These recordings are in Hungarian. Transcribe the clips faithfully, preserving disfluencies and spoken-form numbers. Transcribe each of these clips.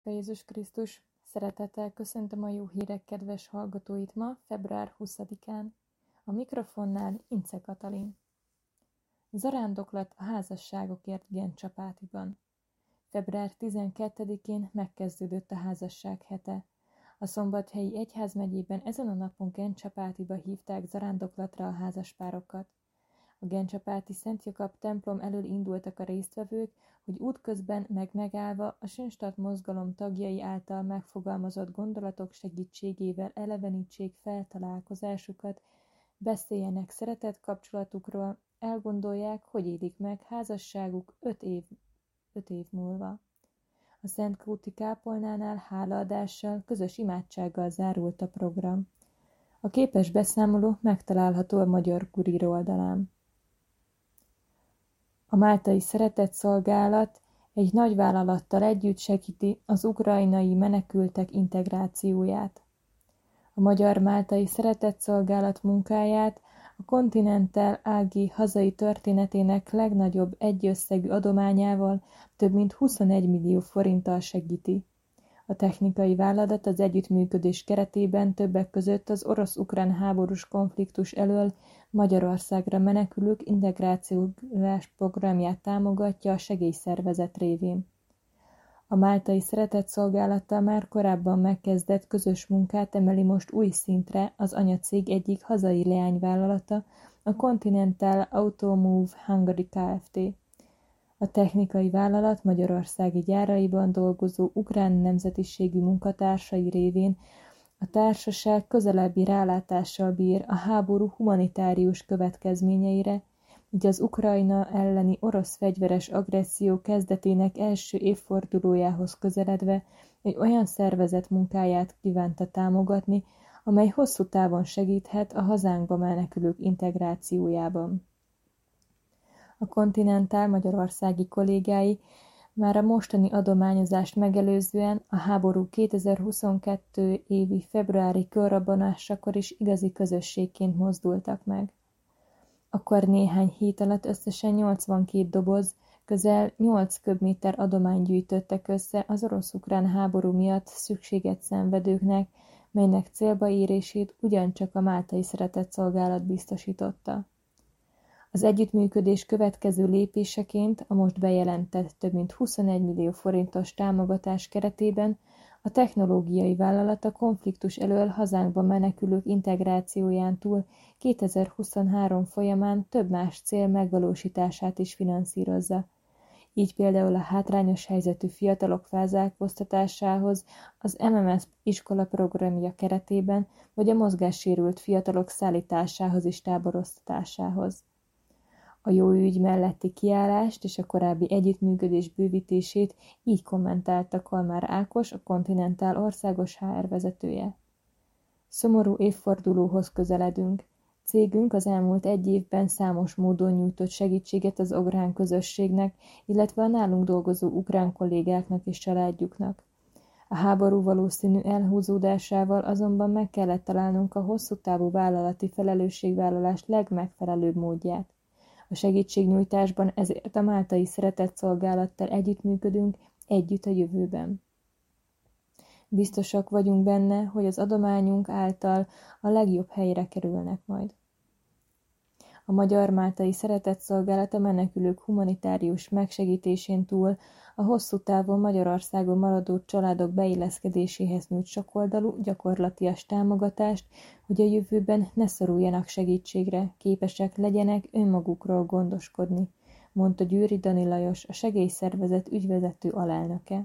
Jézus Krisztus, szeretettel köszöntöm a jó hírek kedves hallgatóit ma, február huszadikán. A mikrofonnál Ince Katalin. Zarándoklat a házasságokért Gencsapátiban. február tizenkettedikén megkezdődött a házasság hete. A Szombathelyi Egyházmegyében ezen a napon Gencsapátiba hívták zarándoklatra a házaspárokat. A Gencsapáti Szent Jakab templom elől indultak a résztvevők, hogy útközben meg megállva a Sünstatt mozgalom tagjai által megfogalmazott gondolatok segítségével elevenítsék feltalálkozásukat, beszéljenek szeretett kapcsolatukról, elgondolják, hogy élik meg házasságuk öt év, öt év múlva. A Szentkúti kápolnánál hálaadással, közös imádsággal zárult a program. A képes beszámoló megtalálható a Magyar Kurír oldalán. A Máltai Szeretett Szolgálat egy nagyvállalattal együtt segíti az ukrajnai menekültek integrációját. A Magyar Máltai Szeretett Szolgálat munkáját a Continental á gé hazai történetének legnagyobb egyösszegű adományával több mint huszonegy millió forinttal segíti. A technikai vállalat az együttműködés keretében többek között az orosz-ukrán háborús konfliktus elől Magyarországra menekülők integrációs programját támogatja a segélyszervezet révén. A Máltai Szeretett Szolgálattal már korábban megkezdett közös munkát emeli most új szintre az anyacég egyik hazai leányvállalata, a Continental Automove Hungary Kft. A technikai vállalat magyarországi gyáraiban dolgozó ukrán nemzetiségű munkatársai révén a társaság közelebbi rálátással bír a háború humanitárius következményeire, így az Ukrajna elleni orosz fegyveres agresszió kezdetének első évfordulójához közeledve egy olyan szervezet munkáját kívánta támogatni, amely hosszú távon segíthet a hazánkba menekülők integrációjában. A Continental magyarországi kollégái már a mostani adományozást megelőzően a háború kétezer-huszonkettő évi februári körrobbanásakor is igazi közösségként mozdultak meg. Akkor néhány hét alatt összesen nyolcvankét doboz, közel nyolc köbméter adományt gyűjtöttek össze az orosz-ukrán háború miatt szükséget szenvedőknek, melynek célba érését ugyancsak a Máltai Szeretett Szolgálat biztosította. Az együttműködés következő lépéseként a most bejelentett több mint huszonegy millió forintos támogatás keretében a technológiai vállalat a konfliktus elől hazánkba menekülők integrációján túl kétezer-huszonhárom folyamán több más cél megvalósítását is finanszírozza. Így például a hátrányos helyzetű fiatalok felzárkóztatásához az em em es iskola programja keretében, vagy a mozgássérült fiatalok szállításához és táboroztatásához. A jó ügy melletti kiállást és a korábbi együttműködés bővítését így kommentálta Kalmár Ákos, a Continental országos há er vezetője. Szomorú évfordulóhoz közeledünk. Cégünk az elmúlt egy évben számos módon nyújtott segítséget az ukrán közösségnek, illetve a nálunk dolgozó ukrán kollégáknak és családjuknak. A háború valószínű elhúzódásával azonban meg kellett találnunk a hosszú távú vállalati felelősségvállalás legmegfelelőbb módját. A segítségnyújtásban ezért a Máltai Szeretett Szolgálattal együttműködünk együtt a jövőben. Biztosak vagyunk benne, hogy az adományunk által a legjobb helyre kerülnek majd. A Magyar Máltai Szeretett Szolgálat a menekülők humanitárius megsegítésén túl a hosszú távon Magyarországon maradó családok beilleszkedéséhez nyújt sokoldalú, gyakorlatias támogatást, hogy a jövőben ne szoruljanak segítségre, képesek legyenek önmagukról gondoskodni, mondta Győri Dani Lajos, a segélyszervezet ügyvezető alelnöke.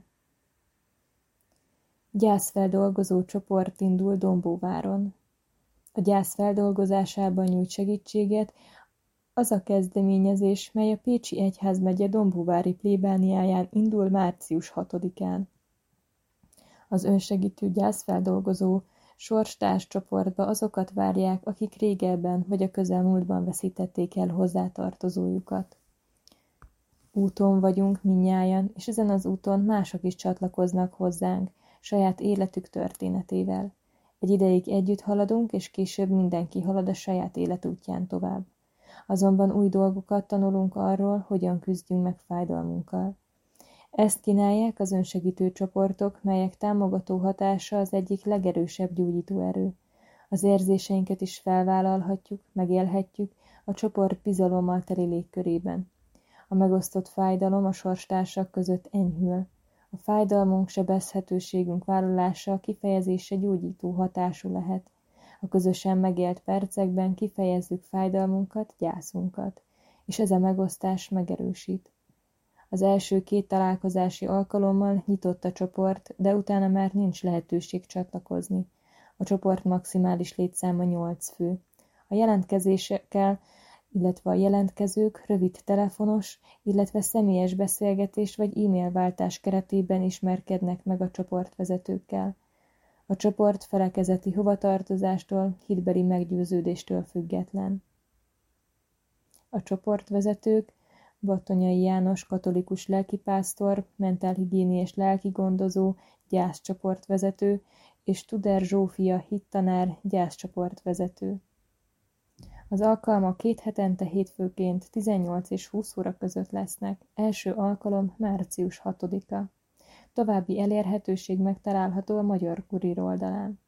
Gyászfeldolgozó csoport indul Dombóváron. A gyász feldolgozásában nyújt segítséget az a kezdeményezés, mely a Pécsi Egyházmegye Dombóvári plébániáján indul március hatodikán. Az önsegítő gyászfeldolgozó sorstárs csoportba azokat várják, akik régebben vagy a közelmúltban veszítették el hozzátartozójukat. Úton vagyunk mindnyájan, és ezen az úton mások is csatlakoznak hozzánk, saját életük történetével. Egy ideig együtt haladunk, és később mindenki halad a saját életútján tovább. Azonban új dolgokat tanulunk arról, hogyan küzdjünk meg fájdalmunkkal. Ezt kínálják az önsegítő csoportok, melyek támogató hatása az egyik legerősebb gyógyító erő. Az érzéseinket is felvállalhatjuk, megélhetjük a csoport bizalommal teli légkörében. A megosztott fájdalom a sorstársak között enyhül. A fájdalmunk, sebezhetőségünk vállalása, kifejezése gyógyító hatású lehet. A közösen megélt percekben kifejezzük fájdalmunkat, gyászunkat, és ez a megosztás megerősít. Az első két találkozási alkalommal nyitott a csoport, de utána már nincs lehetőség csatlakozni. A csoport maximális létszáma nyolc fő. A jelentkezésekkel, illetve a jelentkezők rövid telefonos, illetve személyes beszélgetés vagy e-mail váltás keretében ismerkednek meg a csoportvezetőkkel. A csoport felekezeti hovatartozástól, hitbeli meggyőződéstől független. A csoportvezetők Battonyai János katolikus lelkipásztor, mentálhigiéniás lelkigondozó, gyászcsoportvezető és Tuder Zsófia hittanár, gyászcsoportvezető. Az alkalmak két hetente hétfőként tizennyolc és húsz óra között lesznek, első alkalom március hatodika. További elérhetőség megtalálható a Magyar Kurír oldalán.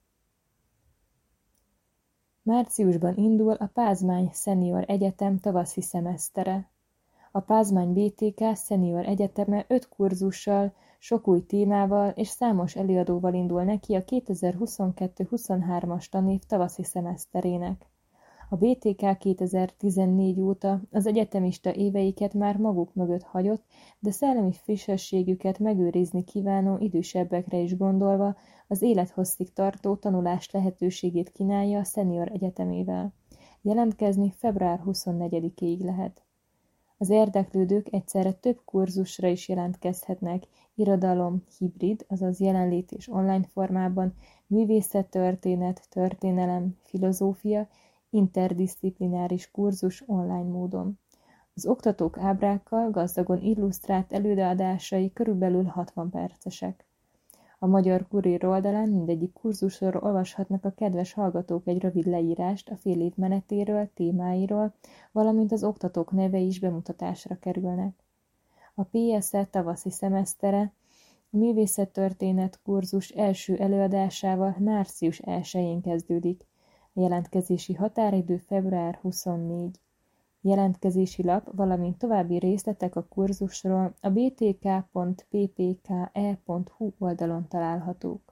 Márciusban indul a Pázmány Szenior Egyetem tavaszi szemesztere. A Pázmány bé té ká Szenior Egyeteme öt kurzussal, sok új témával és számos előadóval indul neki a kétezer-huszonkettő huszonhármas tanév tavaszi szemeszterének. A bé té ká kétezer-tizennégy óta az egyetemista éveiket már maguk mögött hagyott, de szellemi frissességüket megőrizni kívánó idősebbekre is gondolva az élethosszig tartó tanulás lehetőségét kínálja a Szenior Egyetemével. Jelentkezni február huszonnegyedikéig lehet. Az érdeklődők egyszerre több kurzusra is jelentkezhetnek, irodalom, hibrid, azaz jelenlét és online formában, művészettörténet, történelem, filozófia, interdisziplináris kurzus online módon. Az oktatók ábrákkal gazdagon illusztrált előadásai körülbelül hatvan percesek. A Magyar Kurír oldalán mindegyik kurzusról olvashatnak a kedves hallgatók egy rövid leírást a fél év menetéről, témáiról, valamint az oktatók nevei is bemutatásra kerülnek. A pé es e tavaszi szemesztere a művészettörténet kurzus első előadásával március elsején kezdődik. A jelentkezési határidő február huszonnégy. Jelentkezési lap, valamint további részletek a kurzusról a bé té ká pont pé pé ká e pont hú oldalon találhatók.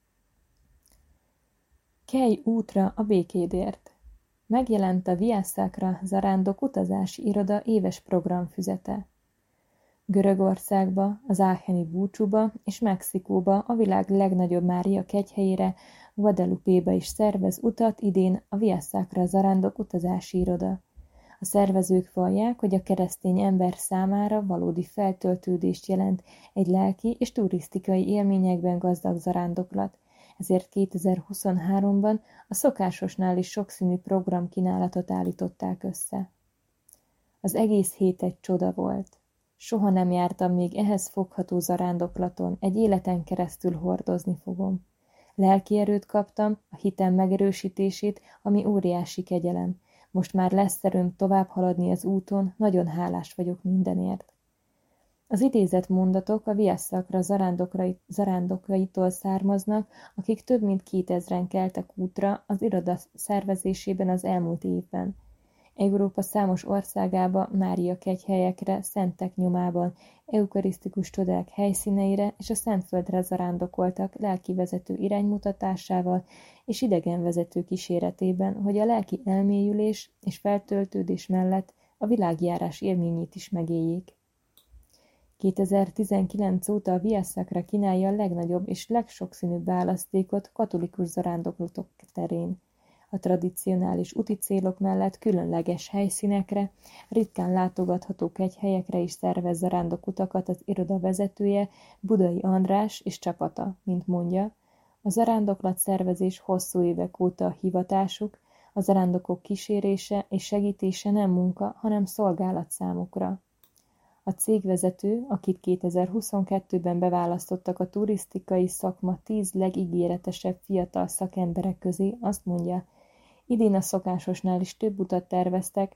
Kelj útra a békédért! Megjelent a Via Sacra Zarándok utazási iroda éves programfüzete. Görögországba, az ácheni búcsúba és Mexikóba, a világ legnagyobb Mária kegyhelyére, Guadalupéba is szervez utat idén a Via Sacra Zarándok utazási iroda. A szervezők vallják, hogy a keresztény ember számára valódi feltöltődést jelent egy lelki és turisztikai élményekben gazdag zarándoklat, ezért kétezer-huszonháromban a szokásosnál is sokszínű programkínálatot állították össze. Az egész hét egy csoda volt. Soha nem jártam még ehhez fogható zarándoklaton, egy életen keresztül hordozni fogom. Lelki erőt kaptam, a hitem megerősítését, ami óriási kegyelem. Most már lesz erőm tovább haladni az úton, nagyon hálás vagyok mindenért. Az idézett mondatok a Via Sacra zarándokaitól származnak, akik több mint kétezren keltek útra az iroda szervezésében az elmúlt évben. Európa számos országába, Mária kegyhelyekre, szentek nyomában, eukarisztikus csodák helyszíneire és a Szentföldre zarándokoltak lelkivezető iránymutatásával és idegenvezető kíséretében, hogy a lelki elmélyülés és feltöltődés mellett a világjárás élményét is megéljék. kétezer-tizenkilenc óta a Via Sacra kínálja a legnagyobb és legsokszínűbb választékot katolikus zarándoklatok terén. A tradicionális úti célok mellett különleges helyszínekre, ritkán látogatható kegyhelyekre is szervez zarándokutakat az iroda vezetője, Budai András és csapata, mint mondja. A zarándoklat szervezés hosszú évek óta a hivatásuk, a zarándokok kísérése és segítése nem munka, hanem szolgálat számukra. A cégvezető, akit kétezer-huszonkettőben beválasztottak a turisztikai szakma tíz legígéretesebb fiatal szakemberek közé, azt mondja, idén a szokásosnál is több utat terveztek,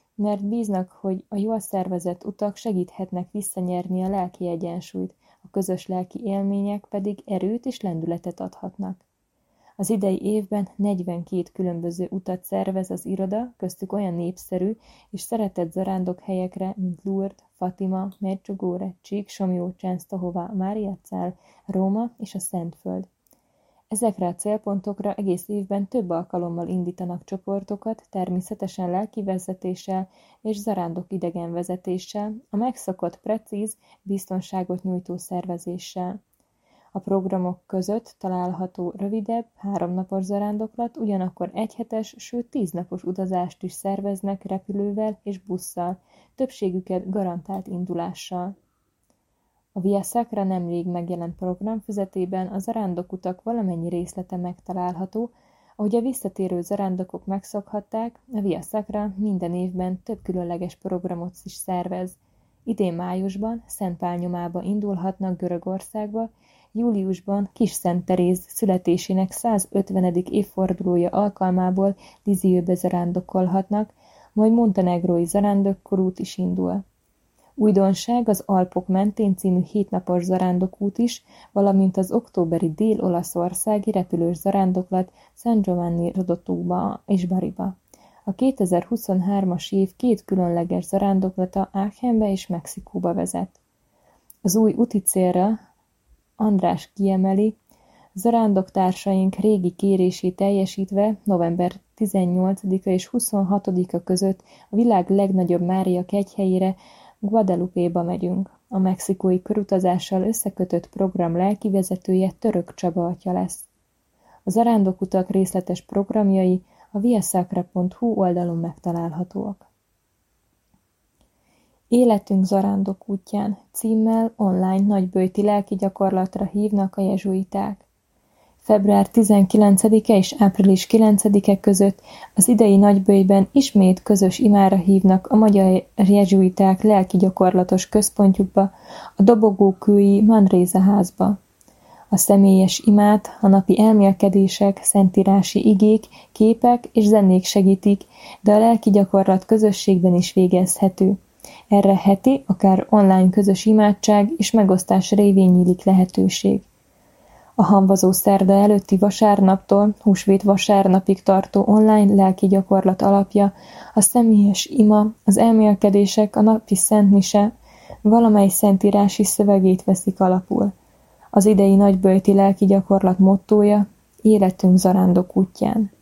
mert bíznak, hogy a jól szervezett utak segíthetnek visszanyerni a lelki egyensúlyt, a közös lelki élmények pedig erőt és lendületet adhatnak. Az idei évben negyvenkét különböző utat szervez az iroda, köztük olyan népszerű és szeretett zarándokhelyekre, mint Lourdes, Fatima, Medjugorje, Csíksomlyó, Csensztohova, Máriacál, Róma és a Szentföld. Ezekre a célpontokra egész évben több alkalommal indítanak csoportokat, természetesen lelkivezetéssel és zarándok idegenvezetéssel, a megszokott, precíz, biztonságot nyújtó szervezéssel. A programok között található rövidebb, háromnapos zarándoklat, ugyanakkor egyhetes, sőt tíznapos utazást is szerveznek repülővel és busszal, többségüket garantált indulással. A Via Sacra nemrég megjelent programfüzetében a zarándokutak valamennyi részlete megtalálható, ahogy a visszatérő zarándokok megszokhatták, a Via Sacra minden évben több különleges programot is szervez. Idén májusban Szentpál nyomába indulhatnak Görögországba, júliusban Kis Szent Teréz születésének százötvenedik évfordulója alkalmából Lisieuxbe zarándokolhatnak, majd montenegrói zarándokkorút is indul. Újdonság az Alpok mentén című hétnapos zarándokút is, valamint az októberi dél-olaszországi repülős zarándoklat San Giovanni Rodotóba és Bariba. A kétezer-huszonhármas év két különleges zarándoklata Aachenbe és Mexikóba vezet. Az új úti célra András kiemeli, zarándoktársaink régi kérését teljesítve november tizennyolcadika és huszonhatodika között a világ legnagyobb Mária kegyhelyére, Guadalupe-ba megyünk. A mexikói körutazással összekötött program lelkivezetője Török Csaba atya lesz. A zarándokutak részletes programjai a viasacra pont hu oldalon megtalálhatóak. Életünk zarándok útján címmel online nagyböjti lelki gyakorlatra hívnak a jezsuiták. február tizenkilencedike és április kilencedike között az idei nagyböjtben ismét közös imára hívnak a magyar jezsuiták lelki gyakorlatos központjukba, a dobogókői Manresa házba. A személyes imát, a napi elmélkedések, szentírási igék, képek és zenék segítik, de a lelki gyakorlat közösségben is végezhető. Erre heti, akár online közös imádság és megosztás révén nyílik lehetőség. A hamvazó szerda előtti vasárnaptól húsvét vasárnapig tartó online lelki gyakorlat alapja a személyes ima, az elmélkedések, a napi szentmise, valamely szentírási szövegét veszik alapul. Az idei nagyböjti lelki gyakorlat mottója: életünk zarándok útján.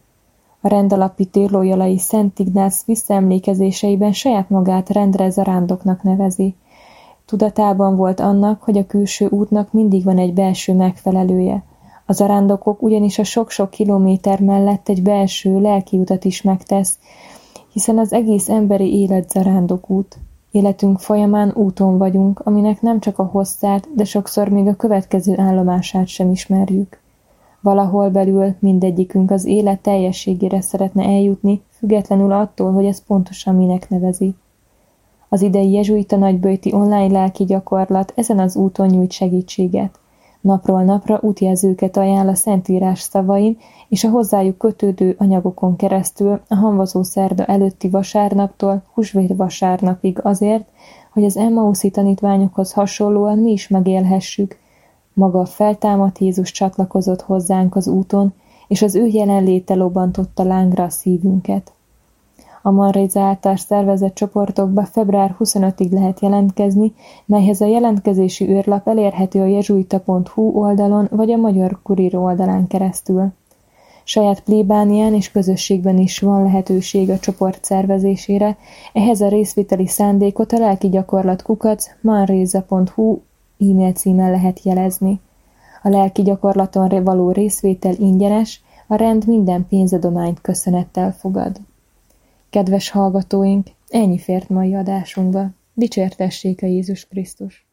A rendalapító Loyolai Szent Ignác visszaemlékezéseiben saját magát rendre zarándoknak nevezi. Tudatában volt annak, hogy a külső útnak mindig van egy belső megfelelője. A zarándokok ugyanis a sok-sok kilométer mellett egy belső lelki utat is megtesz, hiszen az egész emberi élet zarándokút. Életünk folyamán úton vagyunk, aminek nem csak a hosszát, de sokszor még a következő állomását sem ismerjük. Valahol belül mindegyikünk az élet teljességére szeretne eljutni, függetlenül attól, hogy ez pontosan minek nevezi. Az idei jezsuita nagyböjti online lelki gyakorlat ezen az úton nyújt segítséget. Napról napra útjelzőket ajánl a Szentírás szavain és a hozzájuk kötődő anyagokon keresztül a hamvazó szerda előtti vasárnaptól húsvét vasárnapig azért, hogy az Emmauszi tanítványokhoz hasonlóan mi is megélhessük. Maga a feltámadt Jézus csatlakozott hozzánk az úton, és az ő jelenléte lobbantotta lángra a szívünket. A Manresa által szervezett csoportokba február huszonötödikéig lehet jelentkezni, melyhez a jelentkezési űrlap elérhető a jezsuita pont hu oldalon vagy a Magyar Kurír oldalán keresztül. Saját plébánián és közösségben is van lehetőség a csoport szervezésére, ehhez a részvételi szándékot a lelki gyakorlat kukac manresa pont hu e-mail címen lehet jelezni. A lelki gyakorlaton való részvétel ingyenes, a rend minden pénzadományt köszönettel fogad. Kedves hallgatóink, ennyi fért mai adásunkba. Dicsértessék a Jézus Krisztus!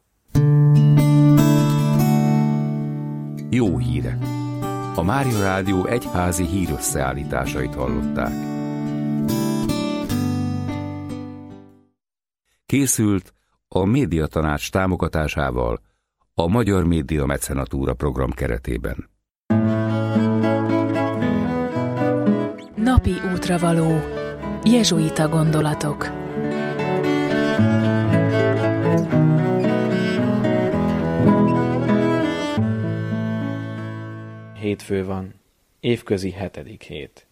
Jó hírek! A Mária Rádió egyházi hírösszeállításait hallották. Készült a Médiatanács támogatásával a Magyar Média Mecenatúra program keretében. Napi útravaló. Jezsuita gondolatok. Hétfő van, évközi hetedik hét.